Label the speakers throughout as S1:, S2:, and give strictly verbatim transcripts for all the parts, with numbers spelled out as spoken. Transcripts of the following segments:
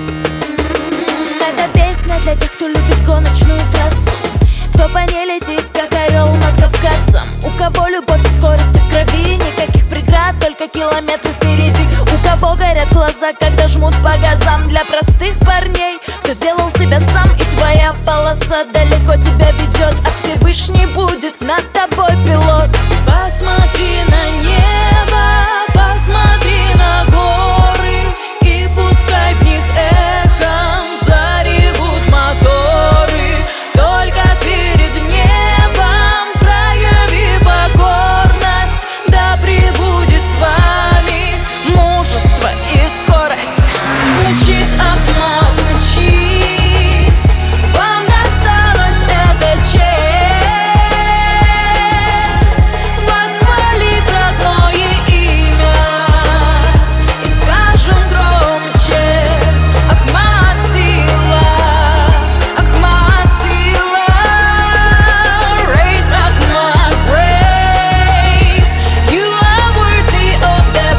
S1: Эта песня для тех, кто любит гоночную трассу, кто по ней летит, как орел над Кавказом. У кого любовь к скорости в крови, никаких преград, только километры впереди. У кого горят глаза, когда жмут по газам. Для простых парней, кто сделал себя сам. И твоя полоса далеко тебя ведет, а Всевышний будет над тобой пилот. Посмотри на небо, посмотри на горы, и пускай в них эхом заревут моторы. Только перед небом прояви покорность, да пребудет с вами мужество и скорость. Учись, Ахмат, учись, вам досталась эта честь. Вас хвалит родное имя, и скажем громче: Ахмат сила, Ахмат сила. Raise, Ahmad, raise. You are worthy of the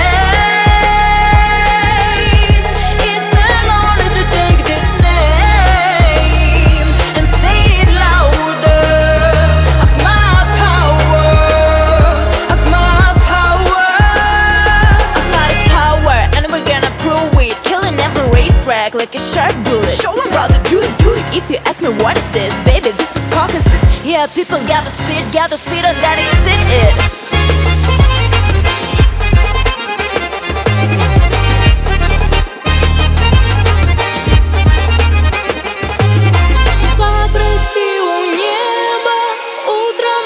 S1: praise. It's an honor to take this name and say it louder. Ahmad power, Ahmad power. Ahmad is power, and we're gonna prove it. Killing every racetrack like a sharp bullet. Show 'em, brother, do it, do it. If you ask me what is this, baby, this is Caucasus. Yeah, people gather speed, gather speed, and that is it. Попроси у неба утром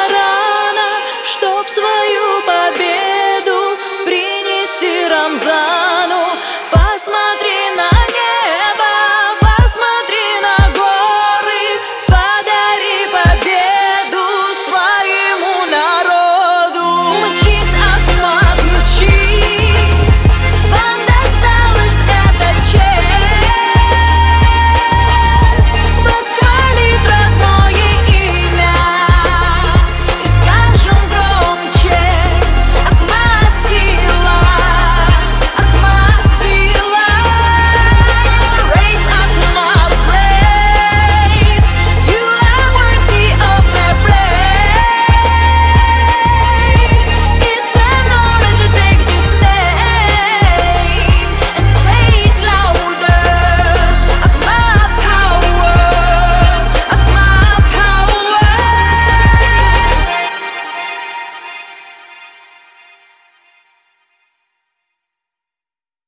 S1: рано-рано, чтоб свою победу принести Рамзан.